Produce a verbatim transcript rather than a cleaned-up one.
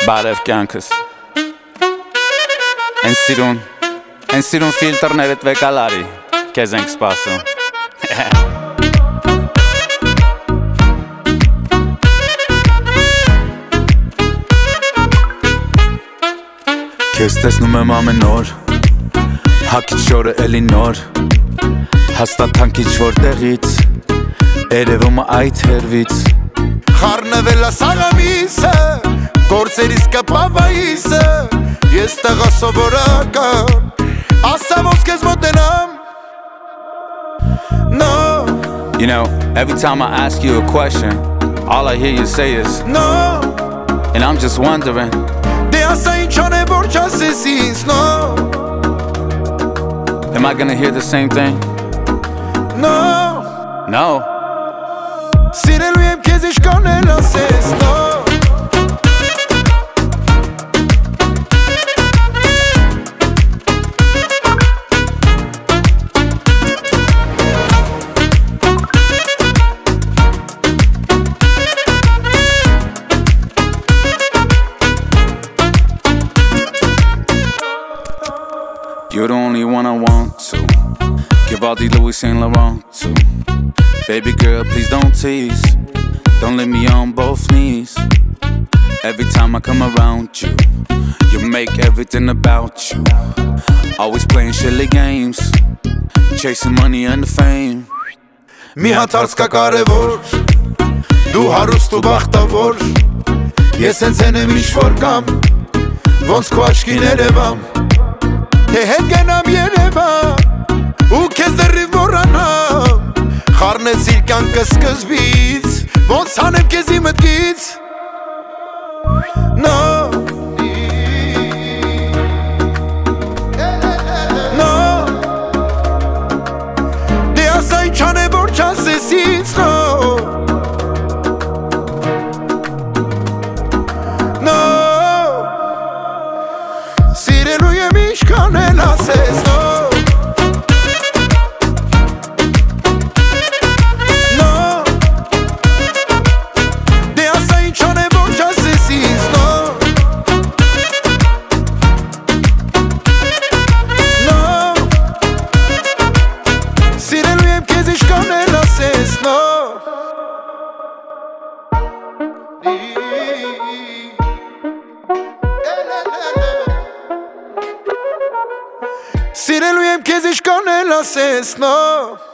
Բարև կյանքս Են սիրուն Են սիրուն ֆիլտրներդ վեկալարի Քեզ ենք սպասում Քեզ տեսնում եմ ամեն օր Հակից շորը էլի նոր Հաստատանք ինչ-որ տեղից Երևում է այդ հերվից Խառնվել է սաղամիսը Գործերիս կպավայիսը Ես տղա սովորական Ասա ոնց քեզ մոտենամ No You know, every time I ask you a question All I hear you say is No And I'm just wondering Դե ասա ինչան է որ չասես ինձ No Am I gonna hear the same thing? No No Սիրելու եմ քեզ ինչքան էլ ասես No You're the only one I want to Give all the Louis Saint Laurent to Baby girl, please don't tease Don't leave me on both knees Every time I come around you You make everything about you Always playing silly games Chasing money and the fame Մի հատ հարց կա կարևոր Դու հարուստ ու բախտավոր Ես հենց են եմ ինչ-որ կամ Ոնց քո աչքին երևամ Թե հետ գնամ Երևան Ու քեզ դեռիվ մոռանամ Խառնեցիր կյանքը սկզբից Ոնց անեմ քեզ իմ մտքից No No Դե ասա ինչան է որ չասես ինձ No No Սիրելու եմ ինչքան էլ ասես No No Դե ասա ինչան է որ չասես ինձ No No Սիրելու եմ քեզ ինչքան էլ ասես No Սիրելու եմ քեզ ինչքան էլ ասես No